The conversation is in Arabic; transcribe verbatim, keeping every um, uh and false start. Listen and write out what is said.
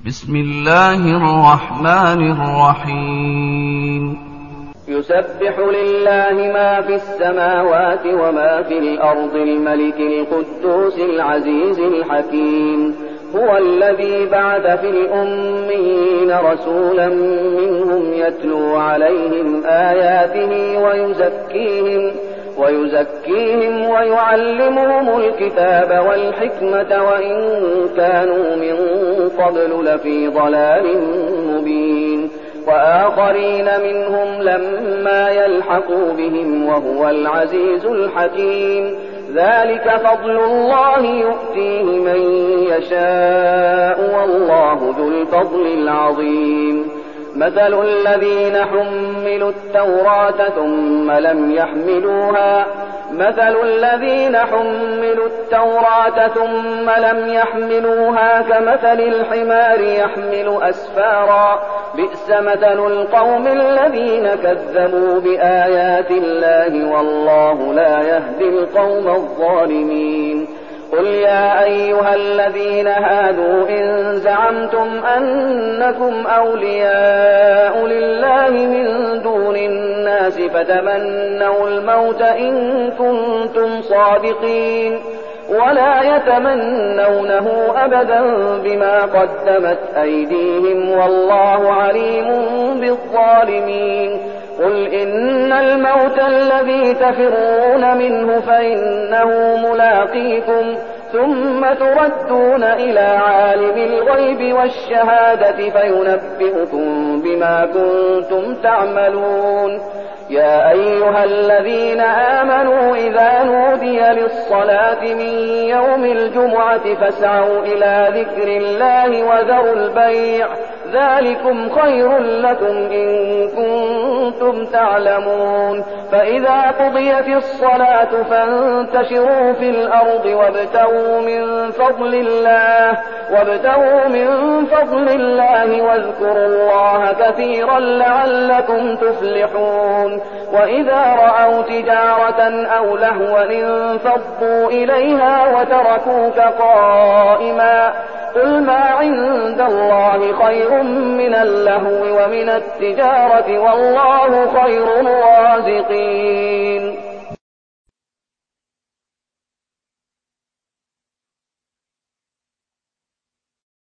بسم الله الرحمن الرحيم. يسبح لله ما في السماوات وما في الأرض الملك القدوس العزيز الحكيم. هو الذي بعث في الأميين رسولا منهم يتلو عليهم آياته ويزكيهم ويزكيهم ويعلمهم الكتاب والحكمة وإن كانوا من قبل لفي ضلال مبين. وآخرين منهم لما يلحقوا بهم وهو العزيز الحكيم. ذلك فضل الله يؤتيه من يشاء والله ذو الفضل العظيم. مثل الذين حملوا التوراة ثم لم يحملوها مثل الذين حملوا التوراة ثم لم يحملوها كمثل الحمار يحمل أسفارا بئس مثل القوم الذين كذبوا بآيات الله والله لا يهدي القوم الظالمين. قل يا أيها الذين هادوا إن زعمتم أنكم أولياء لله من دون الناس فتمنوا الموت إن كنتم صادقين ولا يتمنونه أبدا بما قدمت أيديهم والله عليم بالظالمين. قل إن الموت الذي تفرون منه فإنه ملاقيكم ثم تردون إلى عالم الغيب والشهادة فينبئكم بما كنتم تعملون. يا أيها الذين آمنوا إذا نودي للصلاة من يوم الجمعة فاسعوا إلى ذكر الله وذروا البيع ذلكم خير لكم إن كنتم تعلمون. فإذا قضيت الصلاة فانتشروا في الأرض وابتغوا من فضل الله وابتغوا من فضل الله واذكروا الله كثيرا لعلكم تفلحون. وإذا رأوا تجارة أو لهوا انفضوا إليها وتركوك قائما قل ما عند الله خير من اللهو ومن التجارة والله خير الرازقين.